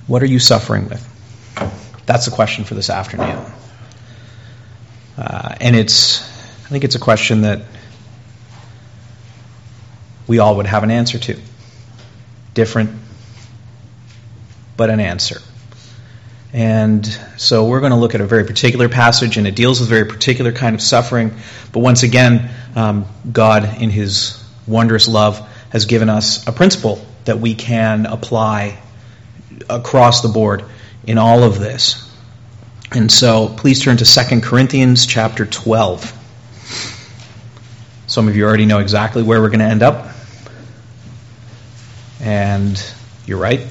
What are you suffering with? That's the question for this afternoon. And I think it's a question that we all would have an answer to. Different, but an answer. And so we're going to look at a very particular passage, and it deals with a very particular kind of suffering. But once again, God, in His wondrous love, has given us a principle that we can apply across the board in all of this. And so please turn to 2 Corinthians chapter 12. Some of you already know exactly where we're going to end up. And you're right.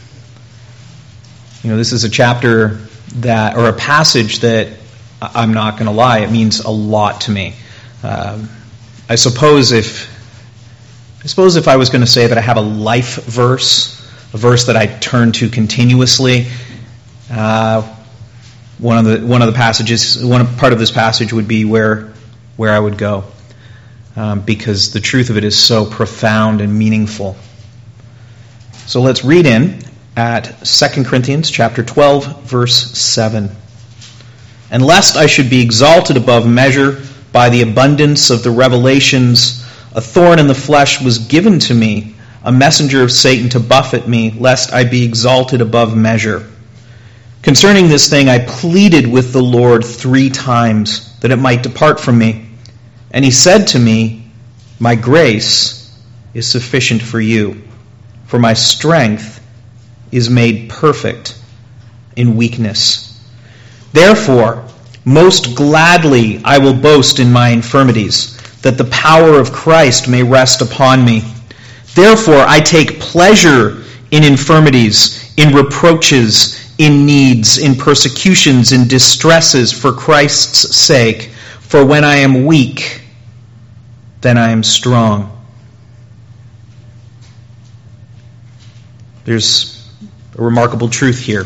This is a chapter or a passage that, I'm not going to lie, it means a lot to me. I suppose if I was going to say that I have a life verse, a verse that I turn to continuously, one of the passages, part of this passage would be where I would go, because the truth of it is so profound and meaningful. So let's read in at 2 Corinthians chapter 12, verse 7. And lest I should be exalted above measure by the abundance of the revelations, a thorn in the flesh was given to me, a messenger of Satan to buffet me, lest I be exalted above measure. Concerning this thing I pleaded with the Lord 3 times, that it might depart from me. And He said to me, my grace is sufficient for you, for my strength is made perfect in weakness. Therefore, most gladly I will boast in my infirmities, that the power of Christ may rest upon me. Therefore I take pleasure in infirmities, in reproaches, in needs, in persecutions, in distresses for Christ's sake. For when I am weak, then I am strong. There's a remarkable truth here.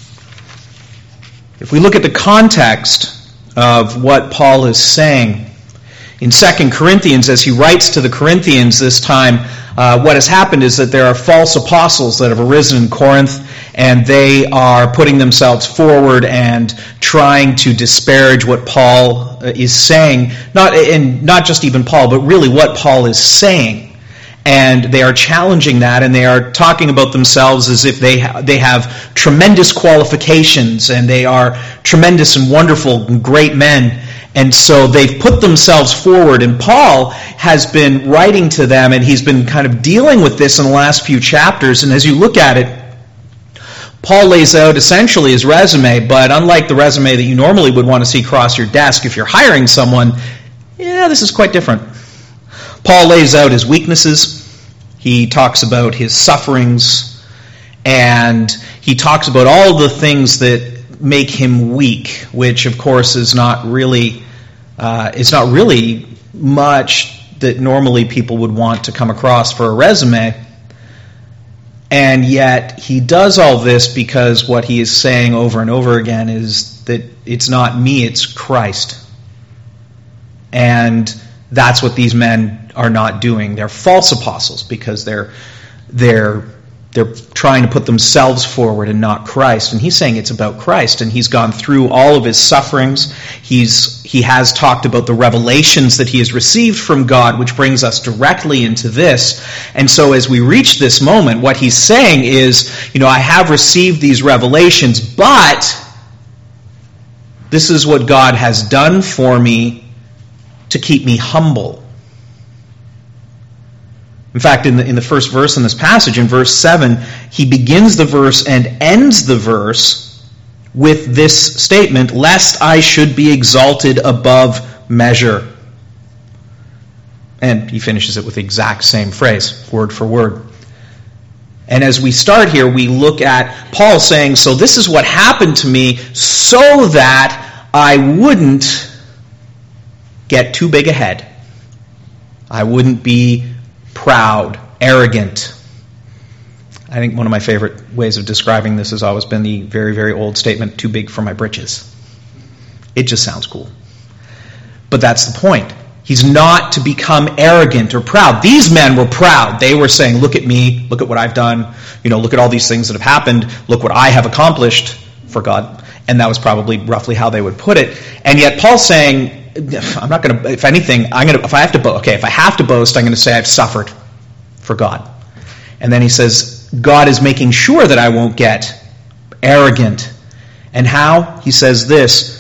If we look at the context of what Paul is saying, in 2 Corinthians, as he writes to the Corinthians this time, what has happened is that there are false apostles that have arisen in Corinth, and they are putting themselves forward and trying to disparage what Paul is saying, not just even Paul, but really what Paul is saying. And they are challenging that, and they are talking about themselves as if they have tremendous qualifications, and they are tremendous and wonderful and great men. And so they've put themselves forward, and Paul has been writing to them, and he's been kind of dealing with this in the last few chapters. And as you look at it, Paul lays out essentially his resume, but unlike the resume that you normally would want to see across your desk if you're hiring someone, this is quite different. Paul lays out his weaknesses. He talks about his sufferings, and he talks about all the things that make him weak, which of course is not really much that normally people would want to come across for a resume. And yet he does all this because what he is saying over and over again is that it's not me, it's Christ. And that's what these men are not doing. They're false apostles because they're trying to put themselves forward and not Christ. And he's saying it's about Christ, and he's gone through all of his sufferings. He has talked about the revelations that he has received from God, which brings us directly into this. And so as we reach this moment, what he's saying is, I have received these revelations, but this is what God has done for me to keep me humble. In fact, in the first verse in this passage, in verse 7, he begins the verse and ends the verse with this statement, lest I should be exalted above measure. And he finishes it with the exact same phrase, word for word. And as we start here, we look at Paul saying, so this is what happened to me so that I wouldn't get too big a head. I wouldn't be proud, arrogant. I think one of my favorite ways of describing this has always been the very, very old statement, too big for my britches. It just sounds cool. But that's the point. He's not to become arrogant or proud. These men were proud. They were saying, look at me, look at what I've done, look at all these things that have happened, look what I have accomplished for God. And that was probably roughly how they would put it. And yet Paul's saying, I'm not going to, if anything, if I have to boast, I'm going to say I've suffered for God. And then he says, God is making sure that I won't get arrogant. And how? He says this,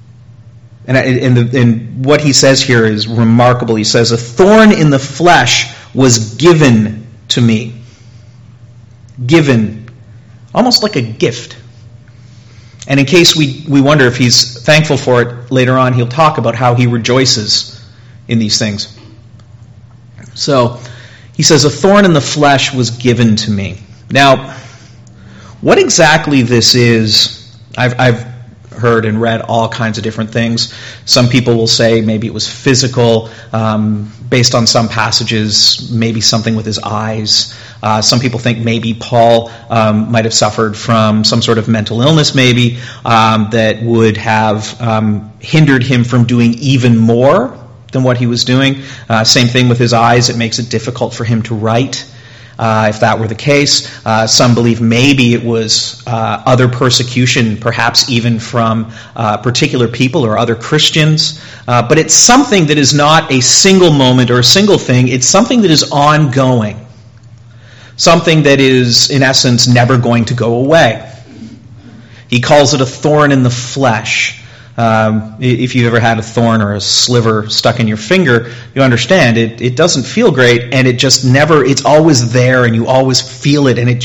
and what he says here is remarkable. He says, a thorn in the flesh was given to me. Given. Almost like a gift. And in case we wonder if he's thankful for it, later on he'll talk about how he rejoices in these things. So, he says, a thorn in the flesh was given to me. Now, what exactly this is, I've heard and read all kinds of different things. Some people will say maybe it was physical, based on some passages, maybe something with his eyes. Some people think maybe Paul might have suffered from some sort of mental illness, maybe, that would have hindered him from doing even more than what he was doing. Same thing with his eyes. It makes it difficult for him to write. If that were the case. Some believe maybe it was other persecution, perhaps even from particular people or other Christians. But it's something that is not a single moment or a single thing. It's something that is ongoing. Something that is, in essence, never going to go away. He calls it a thorn in the flesh. If you've ever had a thorn or a sliver stuck in your finger, you understand it doesn't feel great, and it just never, it's always there, and you always feel it, and it's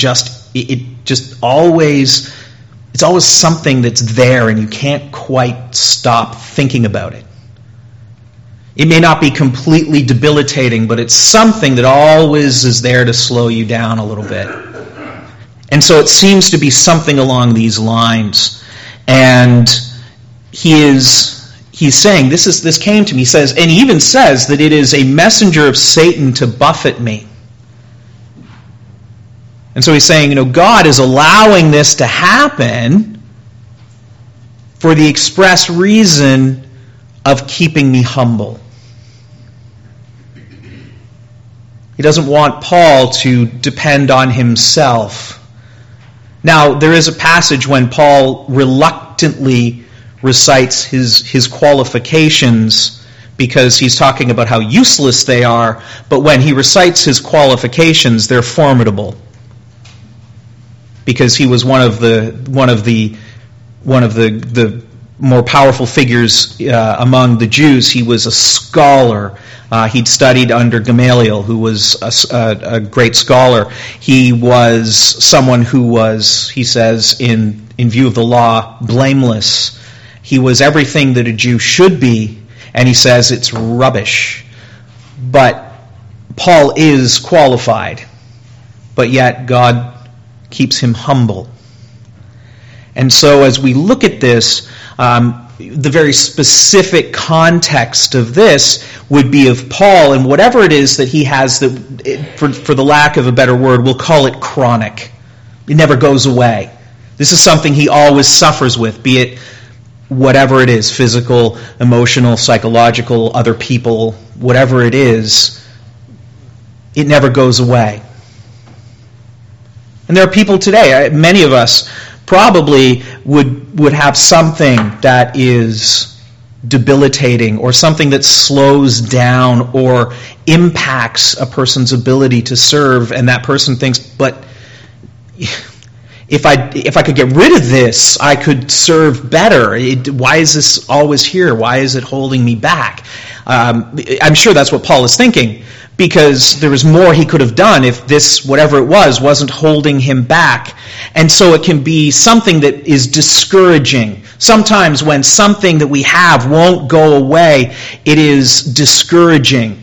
always something that's there, and you can't quite stop thinking about it. It may not be completely debilitating, but it's something that always is there to slow you down a little bit. And so it seems to be something along these lines. And he's saying, this came to me, he says, and he even says that it is a messenger of Satan to buffet me. And so he's saying, God is allowing this to happen for the express reason of keeping me humble. He doesn't want Paul to depend on himself. Now, there is a passage when Paul reluctantly recites his qualifications because he's talking about how useless they are, but when he recites his qualifications, they're formidable. Because he was one of the more powerful figures among the Jews. He was a scholar. He'd studied under Gamaliel, who was a great scholar. He was someone who was, he says, in view of the law, blameless. He was everything that a Jew should be, and he says it's rubbish. But Paul is qualified, but yet God keeps him humble. And so as we look at this, the very specific context of this would be of Paul, and whatever it is that he has, that, for the lack of a better word, we'll call it chronic. It never goes away. This is something he always suffers with, be it whatever it is, physical, emotional, psychological, other people, whatever it is, it never goes away. And there are people today, many of us probably would have something that is debilitating or something that slows down or impacts a person's ability to serve, and that person thinks, but if I could get rid of this, I could serve better. Why is this always here? Why is it holding me back? I'm sure that's what Paul is thinking, because there was more he could have done if this, whatever it was, wasn't holding him back. And so it can be something that is discouraging. Sometimes when something that we have won't go away, it is discouraging.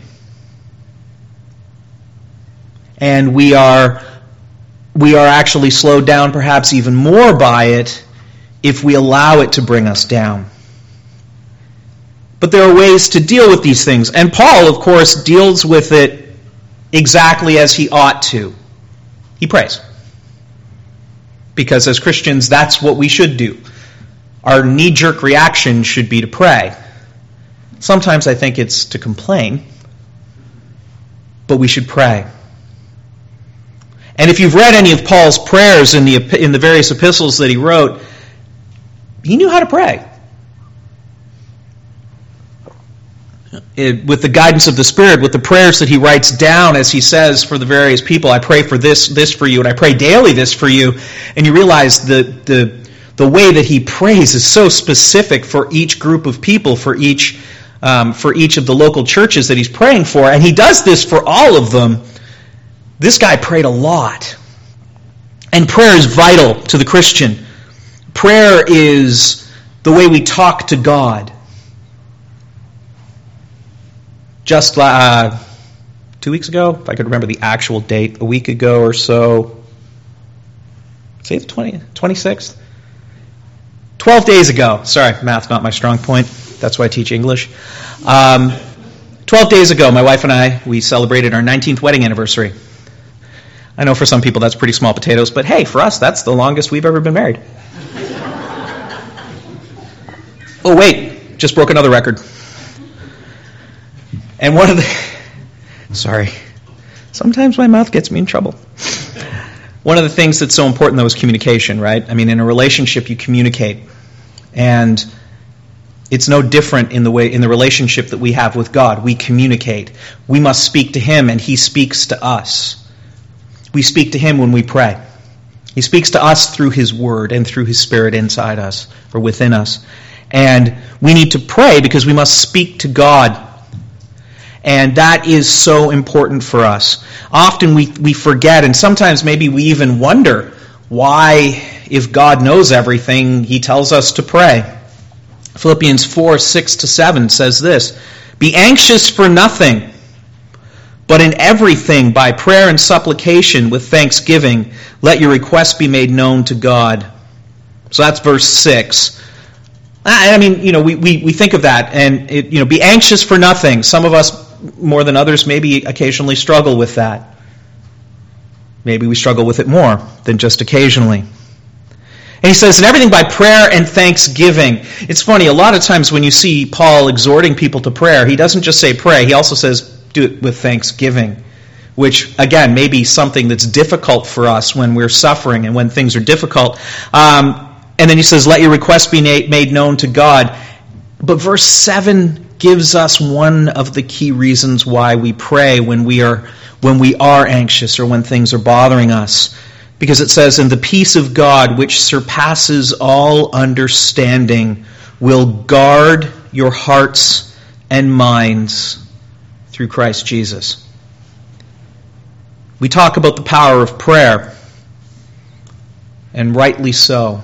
And we are actually slowed down perhaps even more by it if we allow it to bring us down. But there are ways to deal with these things. And Paul, of course, deals with it exactly as he ought to. He prays. Because as Christians, that's what we should do. Our knee-jerk reaction should be to pray. Sometimes I think it's to complain, but we should pray. And if you've read any of Paul's prayers in the various epistles that he wrote, he knew how to pray. With the guidance of the Spirit, with the prayers that he writes down as he says for the various people, I pray for this for you, and I pray daily this for you. And you realize the way that he prays is so specific for each group of people, for each of the local churches that he's praying for. And he does this for all of them. This guy prayed a lot. And prayer is vital to the Christian. Prayer is the way we talk to God. Just 2 weeks ago, if I could remember the actual date, a week ago or so, say the 26th? 12 days ago. Sorry, math's not my strong point. That's why I teach English. 12 days ago, my wife and I, we celebrated our 19th wedding anniversary. I know for some people that's pretty small potatoes, but hey, for us, that's the longest we've ever been married. Oh, wait, just broke another record. And sometimes my mouth gets me in trouble. One of the things that's so important, though, is communication, right? I mean, in a relationship, you communicate. And it's no different in the relationship that we have with God. We communicate. We must speak to Him, and He speaks to us. We speak to Him when we pray. He speaks to us through His Word and through His Spirit inside us, or within us. And we need to pray because we must speak to God. And that is so important for us. Often we forget, and sometimes maybe we even wonder why, if God knows everything, He tells us to pray. Philippians 4:6-7 says this, "Be anxious for nothing, but in everything by prayer and supplication with thanksgiving, let your requests be made known to God." So that's verse 6. I mean, we think of that, and be anxious for nothing. Some of us, more than others, maybe occasionally struggle with that. Maybe we struggle with it more than just occasionally. And he says, in everything by prayer and thanksgiving. It's funny, a lot of times when you see Paul exhorting people to prayer, he doesn't just say pray, he also says do it with thanksgiving, which, again, may be something that's difficult for us when we're suffering and when things are difficult. And then he says, let your requests be made known to God. But verse 7 gives us one of the key reasons why we pray when we are anxious or when things are bothering us. Because it says, and the peace of God, which surpasses all understanding, will guard your hearts and minds through Christ Jesus. We talk about the power of prayer, and rightly so.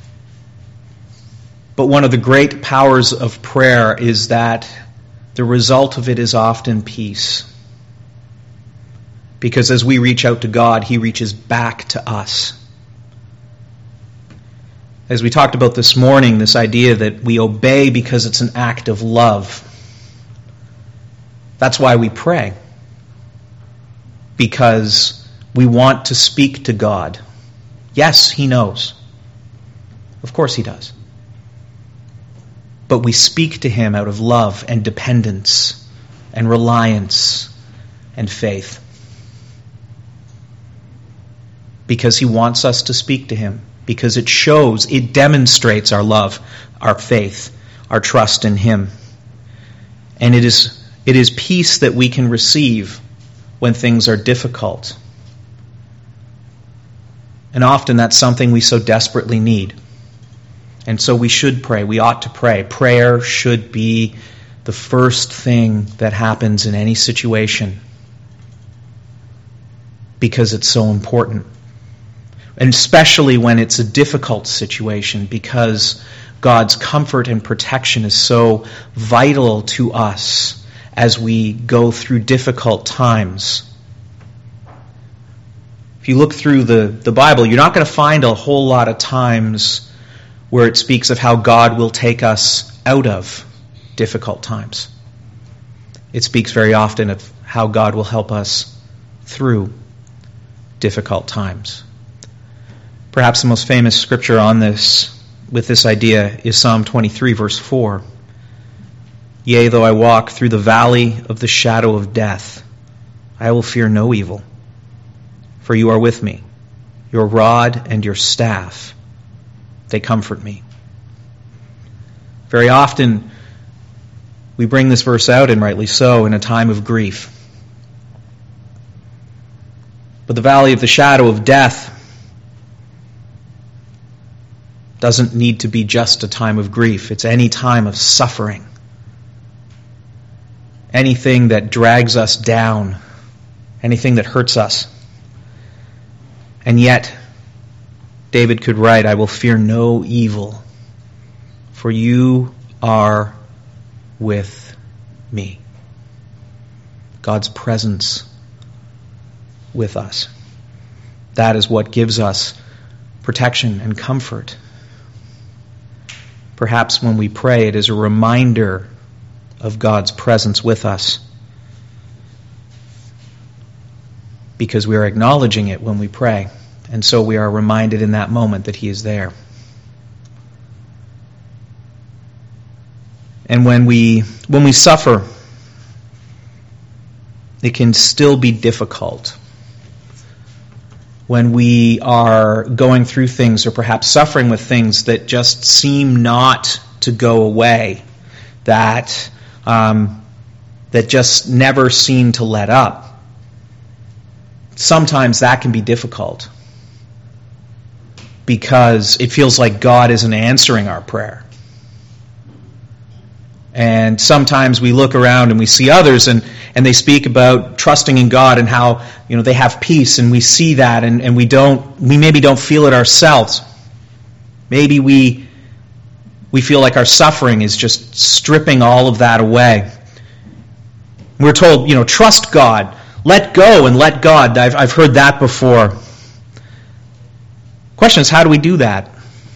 But one of the great powers of prayer is that the result of it is often peace. Because as we reach out to God, He reaches back to us. As we talked about this morning, this idea that we obey because it's an act of love. That's why we pray. Because we want to speak to God. Yes, He knows. Of course He does. But we speak to Him out of love and dependence and reliance and faith. Because He wants us to speak to Him. Because it demonstrates our love, our faith, our trust in Him. And it is peace that we can receive when things are difficult. And often that's something we so desperately need. And so we should pray. We ought to pray. Prayer should be the first thing that happens in any situation because it's so important. And especially when it's a difficult situation, because God's comfort and protection is so vital to us as we go through difficult times. If you look through the Bible, you're not going to find a whole lot of times where it speaks of how God will take us out of difficult times. It speaks very often of how God will help us through difficult times. Perhaps the most famous scripture on this, with this idea, is Psalm 23, verse 4. Yea, though I walk through the valley of the shadow of death, I will fear no evil, for you are with me. Your rod and your staff, they comfort me. Very often, we bring this verse out, and rightly so, in a time of grief. But the valley of the shadow of death doesn't need to be just a time of grief. It's any time of suffering. Anything that drags us down. Anything that hurts us. And yet, David could write, I will fear no evil, for you are with me. God's presence with us. That is what gives us protection and comfort. Perhaps when we pray, it is a reminder of God's presence with us, because we are acknowledging it when we pray, and so we are reminded in that moment that He is there. And when we suffer, it can still be difficult. When we are going through things, or perhaps suffering with things that just seem not to go away, that just never seem to let up, sometimes that can be difficult because it feels like God isn't answering our prayer. And sometimes we look around and we see others and they speak about trusting in God and how, they have peace, and we see that and we maybe don't feel it ourselves. Maybe we feel like our suffering is just stripping all of that away. We're told, trust God, let go and let God. I've heard that before. Question is, how do we do that?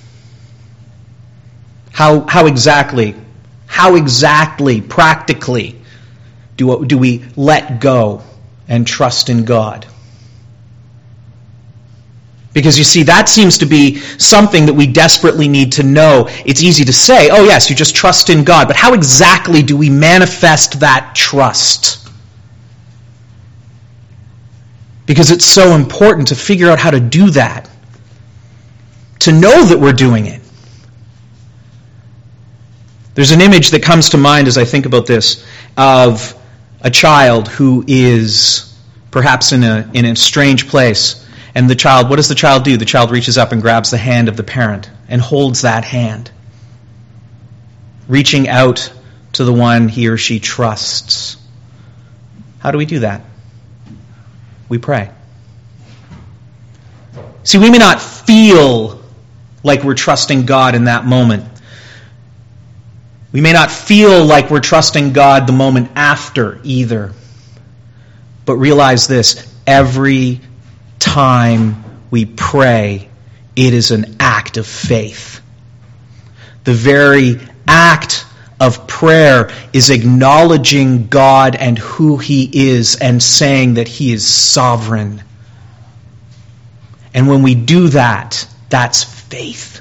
How exactly, practically, do we let go and trust in God? Because you see, that seems to be something that we desperately need to know. It's easy to say, oh yes, you just trust in God, but how exactly do we manifest that trust? Because it's so important to figure out how to do that, to know that we're doing it. There's an image that comes to mind as I think about this of a child who is perhaps in a strange place. And the child, what does the child do? The child reaches up and grabs the hand of the parent and holds that hand, reaching out to the one he or she trusts. How do we do that? We pray. See, we may not feel like we're trusting God in that moment. We may not feel like we're trusting God the moment after either. But realize this, every time we pray, it is an act of faith. The very act of prayer is acknowledging God and who He is and saying that He is sovereign. And when we do that, that's faith.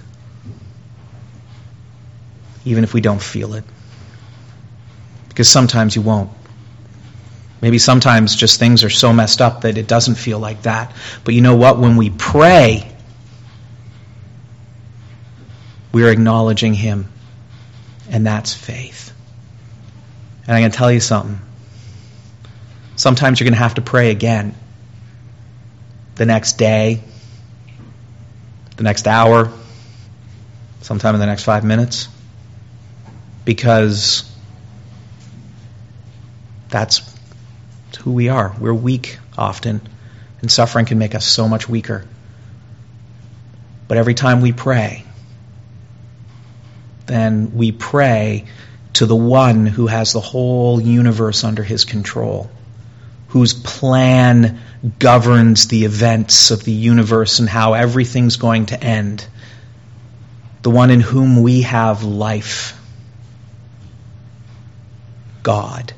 Even if we don't feel it. Because sometimes you won't. Maybe sometimes just things are so messed up that it doesn't feel like that. But you know what? When we pray, we're acknowledging Him. And that's faith. And I'm going to tell you something. Sometimes you're going to have to pray again. The next day, the next hour, sometime in the next 5 minutes. Because that's who we are. We're weak often, and suffering can make us so much weaker. But every time we pray, then we pray to the one who has the whole universe under His control, whose plan governs the events of the universe and how everything's going to end. The one in whom we have life. God,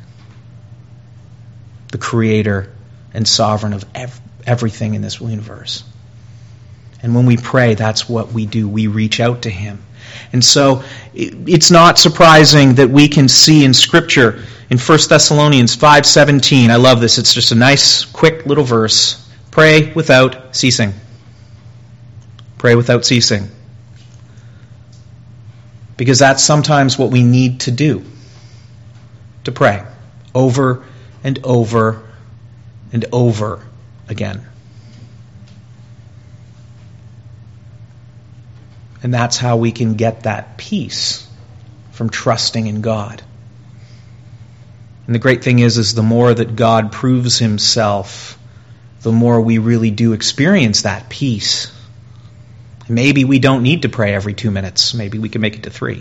the creator and sovereign of everything in this universe. And when we pray, that's what we do. We reach out to him. And so it's not surprising that we can see in Scripture, in 1 Thessalonians 5:17, I love this, it's just a nice, quick little verse, pray without ceasing. Pray without ceasing. Because that's sometimes what we need to do, to pray over and over and over again. And that's how we can get that peace from trusting in God. And the great thing is the more that God proves himself, the more we really do experience that peace. Maybe we don't need to pray every 2 minutes. Maybe we can make it to 3.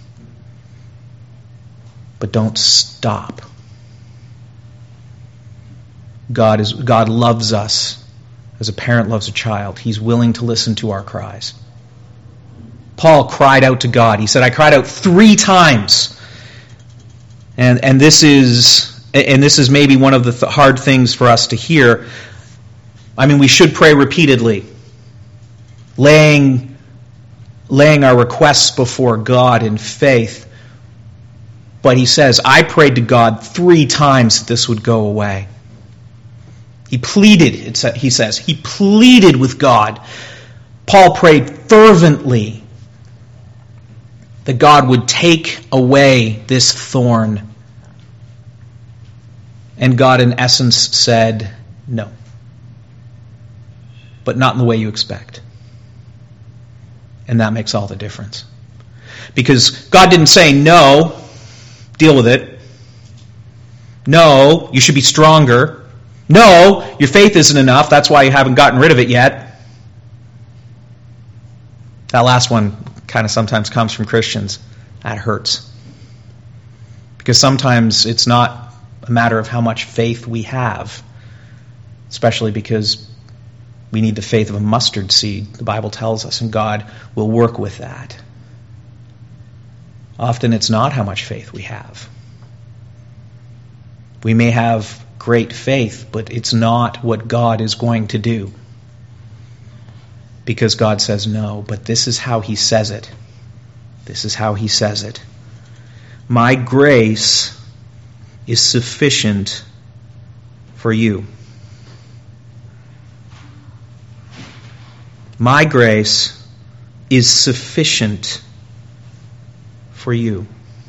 But don't stop. God loves us as a parent loves a child. He's willing to listen to our cries. Paul cried out to God. He said, I cried out 3 times. And this is maybe one of the hard things for us to hear. I mean, we should pray repeatedly, laying our requests before God in faith. But he says, I prayed to God 3 times that this would go away. He pleaded, he says, he pleaded with God. Paul prayed fervently that God would take away this thorn. And God, in essence, said, no. But not in the way you expect. And that makes all the difference. Because God didn't say, no, deal with it. No, you should be stronger. No, your faith isn't enough. That's why you haven't gotten rid of it yet. That last one kind of sometimes comes from Christians. That hurts. Because sometimes it's not a matter of how much faith we have, especially because we need the faith of a mustard seed, the Bible tells us, and God will work with that. Often it's not how much faith we have. We may have great faith, but it's not what God is going to do. Because God says no, but this is how he says it. This is how he says it. My grace is sufficient for you. My grace is sufficient for you.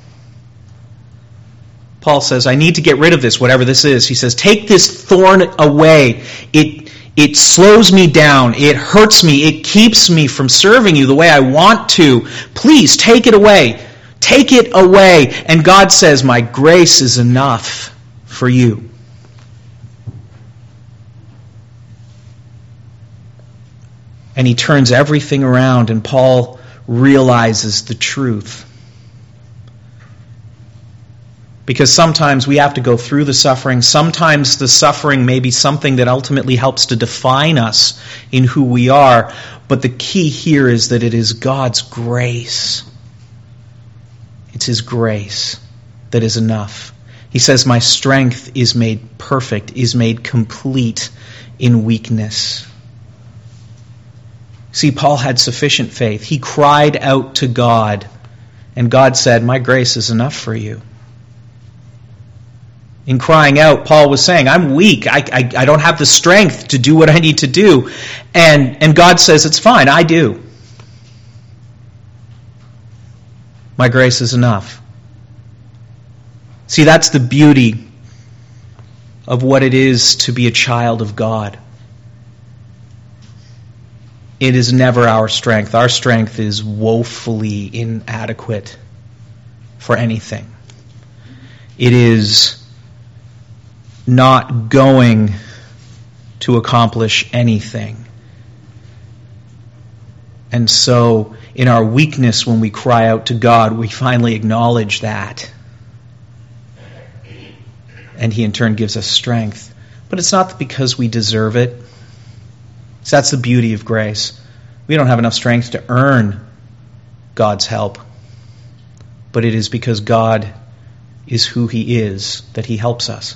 Paul says, I need to get rid of this, whatever this is. He says, take this thorn away. It slows me down. It hurts me. It keeps me from serving you the way I want to. Please take it away. Take it away. And God says, my grace is enough for you. And he turns everything around, and Paul realizes the truth. Because sometimes we have to go through the suffering. Sometimes the suffering may be something that ultimately helps to define us in who we are. But the key here is that it is God's grace. It's his grace that is enough. He says, my strength is made perfect, is made complete in weakness. See, Paul had sufficient faith. He cried out to God, and God said, my grace is enough for you. In crying out, Paul was saying, I'm weak. I don't have the strength to do what I need to do. And God says, it's fine, I do. My grace is enough. See, that's the beauty of what it is to be a child of God. It is never our strength. Our strength is woefully inadequate for anything. It is not going to accomplish anything. And so, in our weakness, when we cry out to God, we finally acknowledge that. And he in turn gives us strength. But it's not because we deserve it. So that's the beauty of grace. We don't have enough strength to earn God's help. But it is because God is who he is that he helps us.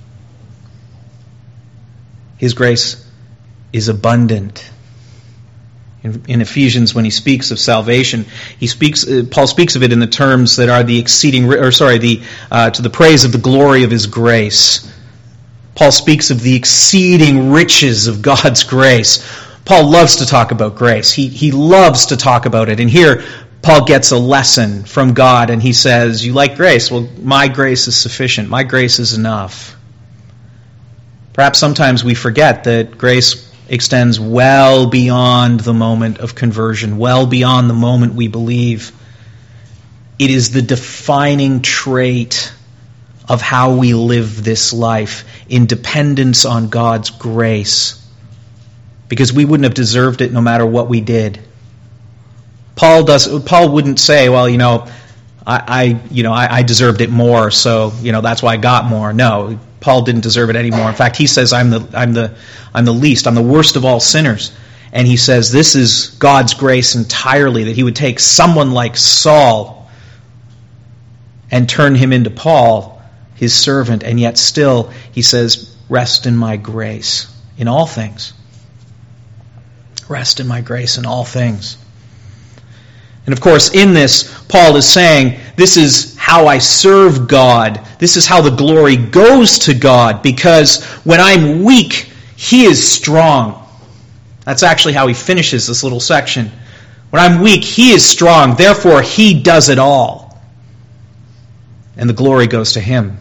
His grace is abundant. In Ephesians, when he speaks of salvation, Paul speaks of it in the terms that are to the praise of the glory of his grace. Paul speaks of the exceeding riches of God's grace. Paul loves to talk about grace. He loves to talk about it. And here, Paul gets a lesson from God, and he says, you like grace? Well, my grace is sufficient. My grace is enough. Perhaps sometimes we forget that grace extends well beyond the moment of conversion, well beyond the moment we believe. It is the defining trait of how we live this life, in dependence on God's grace, because we wouldn't have deserved it no matter what we did. Paul wouldn't say, well, I deserved it more, so that's why I got more. No, Paul didn't deserve it anymore. In fact, he says, I'm the least, I'm the worst of all sinners. And he says this is God's grace entirely, that he would take someone like Saul and turn him into Paul, his servant, and yet still, he says, rest in my grace in all things. Rest in my grace in all things. And of course, in this, Paul is saying, this is how I serve God. This is how the glory goes to God, because when I'm weak, he is strong. That's actually how he finishes this little section. When I'm weak, he is strong. Therefore, he does it all. And the glory goes to him.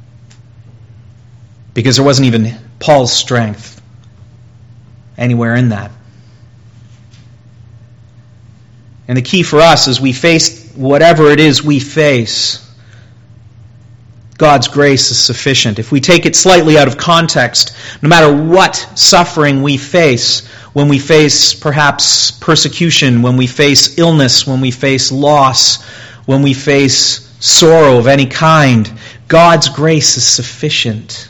Because there wasn't even Paul's strength anywhere in that. And the key for us as we face whatever it is we face, God's grace is sufficient. If we take it slightly out of context, no matter what suffering we face, when we face perhaps persecution, when we face illness, when we face loss, when we face sorrow of any kind, God's grace is sufficient.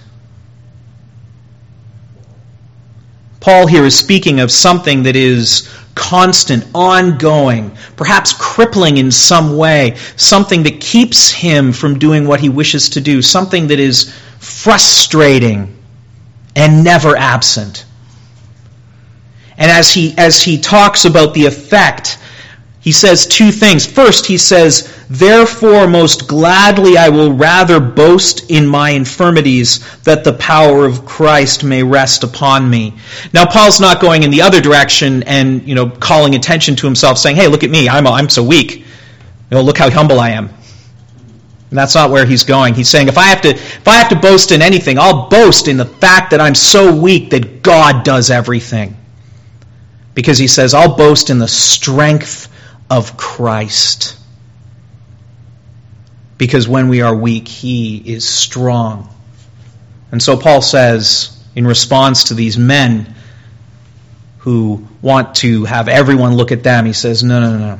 Paul here is speaking of something that is constant, ongoing, perhaps crippling in some way, something that keeps him from doing what he wishes to do, something that is frustrating and never absent. And as he talks about the effect, he says two things. First, he says, therefore most gladly I will rather boast in my infirmities, that the power of Christ may rest upon me. Now, Paul's not going in the other direction and calling attention to himself, saying, hey, look at me, I'm so weak. Look how humble I am. And that's not where he's going. He's saying, if I have to boast in anything, I'll boast in the fact that I'm so weak that God does everything. Because he says, I'll boast in the strength of Christ. Because when we are weak, he is strong. And so Paul says, in response to these men who want to have everyone look at them, he says, no.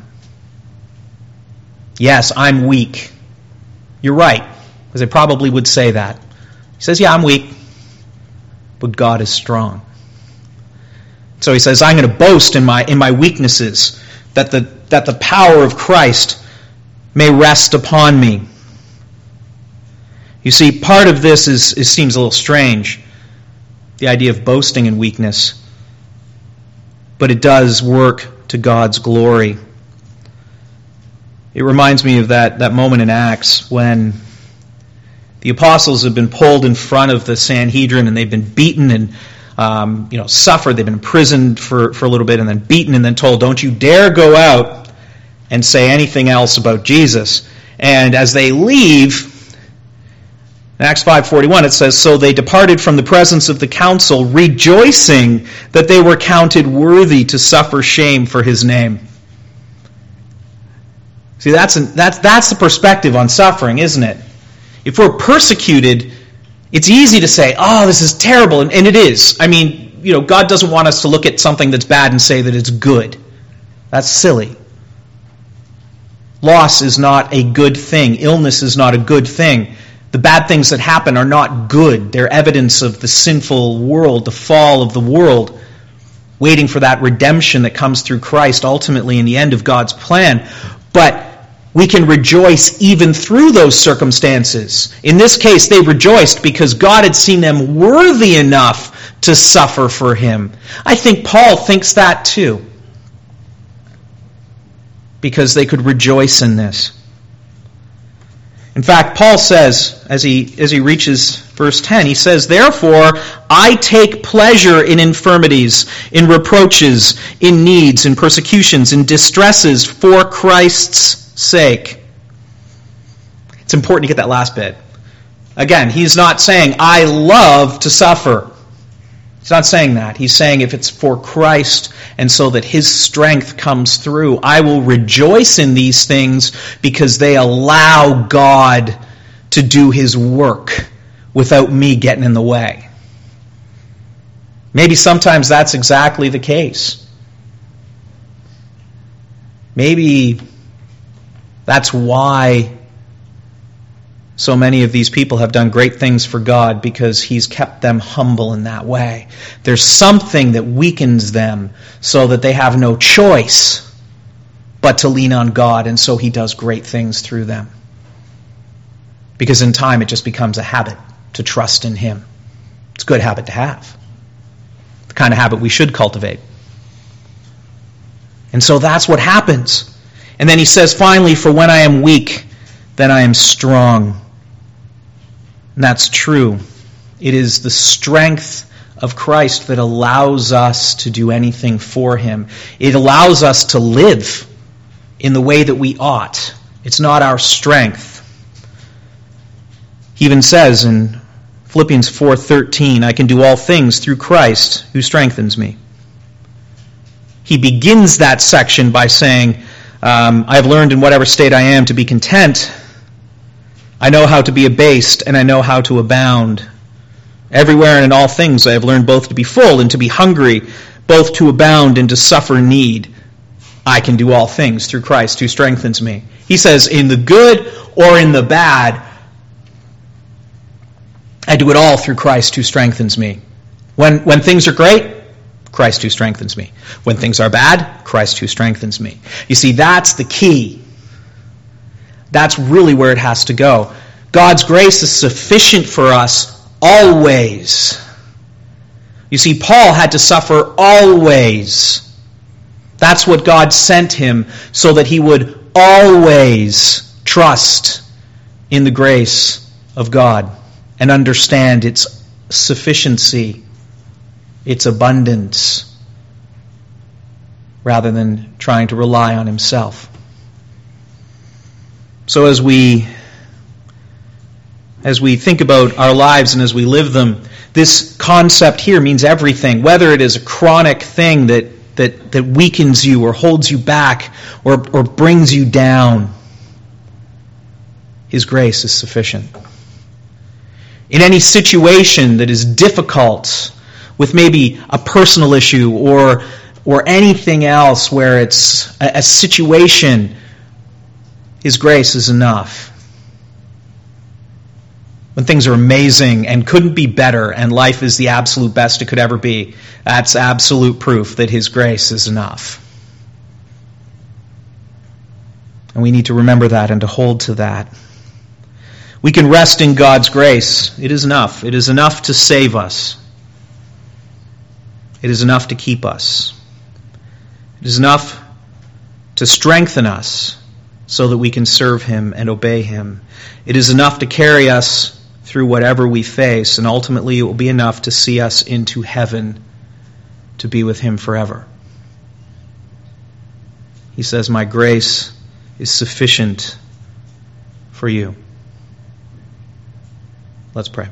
Yes, I'm weak. You're right, because they probably would say that. He says, yeah, I'm weak, but God is strong. So he says, I'm going to boast in my weaknesses, that the power of Christ may rest upon me. You see, part of this seems a little strange, the idea of boasting in weakness, but it does work to God's glory. It reminds me of that moment in Acts when the apostles have been pulled in front of the Sanhedrin and they've been beaten and suffered. They've been imprisoned for a little bit and then beaten and then told, don't you dare go out and say anything else about Jesus. And as they leave, in Acts 5:41 it says, so they departed from the presence of the council, rejoicing that they were counted worthy to suffer shame for his name. See, that's the perspective on suffering, isn't it? If we're persecuted, it's easy to say, oh, this is terrible, and it is. I mean, God doesn't want us to look at something that's bad and say that it's good. That's silly. Loss is not a good thing. Illness is not a good thing. The bad things that happen are not good. They're evidence of the sinful world, the fall of the world, waiting for that redemption that comes through Christ ultimately in the end of God's plan. But we can rejoice even through those circumstances. In this case, they rejoiced because God had seen them worthy enough to suffer for him. I think Paul thinks that too. because they could rejoice in this. In fact, Paul says, as he reaches verse 10, he says, "Therefore I take pleasure in infirmities, in reproaches, in needs, in persecutions, in distresses for Christ's sake." It's important to get that last bit. Again, he's not saying, "I love to suffer." He's not saying that. He's saying if it's for Christ and so that his strength comes through, I will rejoice in these things because they allow God to do his work without me getting in the way. Maybe sometimes that's exactly the case. Maybe that's why so many of these people have done great things for God, because he's kept them humble in that way. There's something that weakens them so that they have no choice but to lean on God, and so he does great things through them. Because in time it just becomes a habit to trust in him. It's a good habit to have. The kind of habit we should cultivate. And so that's what happens. And then he says, finally, "For when I am weak, then I am strong." And that's true. It is the strength of Christ that allows us to do anything for him. It allows us to live in the way that we ought. It's not our strength. He even says in Philippians 4:13, "I can do all things through Christ who strengthens me." He begins that section by saying, "I have learned in whatever state I am to be content. I know how to be abased, and I know how to abound. Everywhere and in all things I have learned both to be full and to be hungry, both to abound and to suffer need. I can do all things through Christ who strengthens me." He says, in the good or in the bad, I do it all through Christ who strengthens me. When things are great, Christ who strengthens me. When things are bad, Christ who strengthens me. You see, that's the key. That's really where it has to go. God's grace is sufficient for us always. You see, Paul had to suffer always. That's what God sent him, so that he would always trust in the grace of God and understand its sufficiency, its abundance, rather than trying to rely on himself. So as we think about our lives and as we live them, this concept here means everything. Whether it is a chronic thing that weakens you or holds you back or brings you down, his grace is sufficient. In any situation that is difficult, with maybe a personal issue or anything else where it's a situation, his grace is enough. When things are amazing and couldn't be better and life is the absolute best it could ever be, that's absolute proof that his grace is enough. And we need to remember that and to hold to that. We can rest in God's grace. It is enough. It is enough to save us. It is enough to keep us. It is enough to strengthen us so that we can serve him and obey him. It is enough to carry us through whatever we face, and ultimately it will be enough to see us into heaven to be with him forever. He says, "My grace is sufficient for you." Let's pray.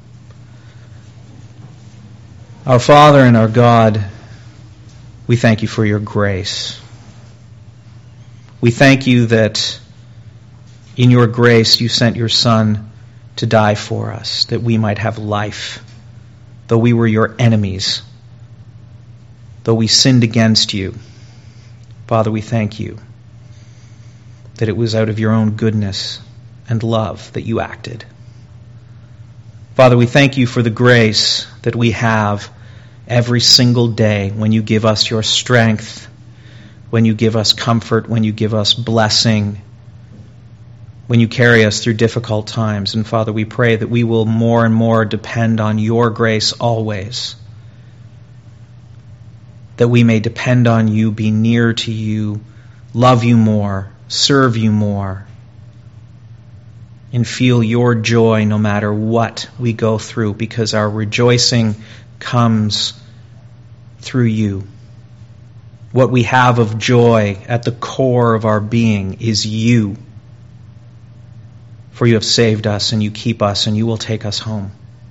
Our Father and our God, we thank you for your grace. We thank you that in your grace you sent your Son to die for us, that we might have life, though we were your enemies, though we sinned against you. Father, we thank you that it was out of your own goodness and love that you acted. Father, we thank you for the grace that we have every single day when you give us your strength, when you give us comfort, when you give us blessing, when you carry us through difficult times. And Father, we pray that we will more and more depend on your grace always, that we may depend on you, be near to you, love you more, serve you more, and feel your joy no matter what we go through, because our rejoicing comes through you. What we have of joy at the core of our being is you. For you have saved us, and you keep us, and you will take us home.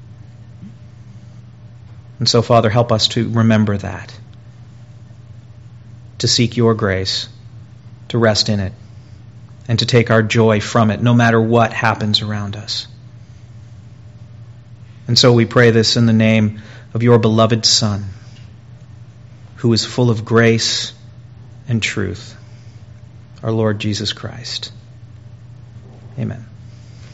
And so, Father, help us to remember that, to seek your grace, to rest in it, and to take our joy from it, no matter what happens around us. And so we pray this in the name of your beloved Son, who is full of grace and truth, our Lord Jesus Christ. Amen.